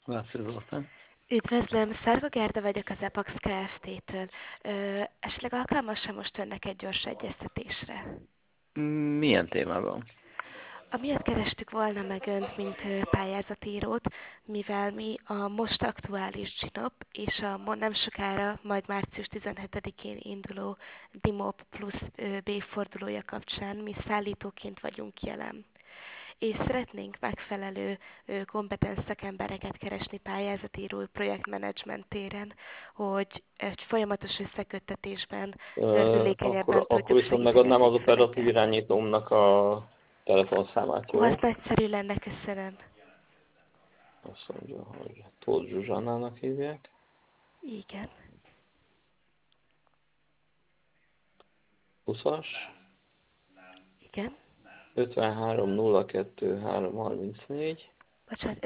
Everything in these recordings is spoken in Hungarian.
Vászló Zoltán. Üdvözlöm, Szarva Gerda vagyok az Epax Kft-től. Esetleg alkalmas-e most önnek egy gyors egyeztetésre? Milyen témában? Amiatt kerestük volna meg önt, mint pályázatírót, mivel mi a most aktuális GNOP és a nem sokára, majd március 17-én induló DIMOP plusz B fordulója kapcsán mi szállítóként vagyunk jelen. És szeretnénk megfelelő kompetens szakembereket keresni pályázatíró projektmenedzsment téren, hogy egy folyamatos összeköttetésben gördülékenyebben Akkor tudjuk viszont segíteni megadnám az az operatív ügyfeleket. irányítómnak a telefonszámát, Ó, az jó? nagyszerű lenne, köszönöm. Azt mondja, hogy Tóth Zsuzsannának hívják. Igen, 20-as, igen. 53 02 334, Bocsánat,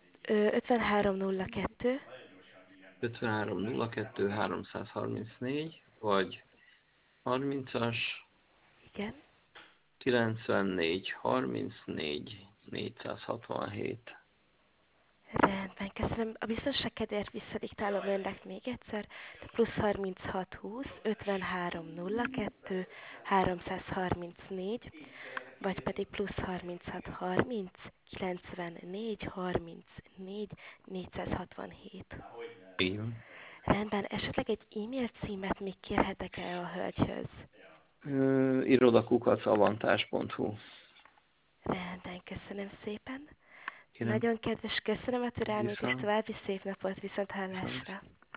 5302, 53 02 334, vagy 30-as, igen. 94 34 467. Rendben, köszönöm. A biztonság kedvéért visszadiktálom önnek még egyszer. De plusz 3620 5302 334, vagy pedig plusz 3630 94 34 467. Így van. Rendben, esetleg egy e-mail címet még kérhetek-e a hölgyhöz? Irodakukacavantás.hu. Rendben, köszönöm szépen. Kérem, Nagyon kedves, köszönöm a türelmét, és viszont, további szép napot, viszont viszont. hallásra.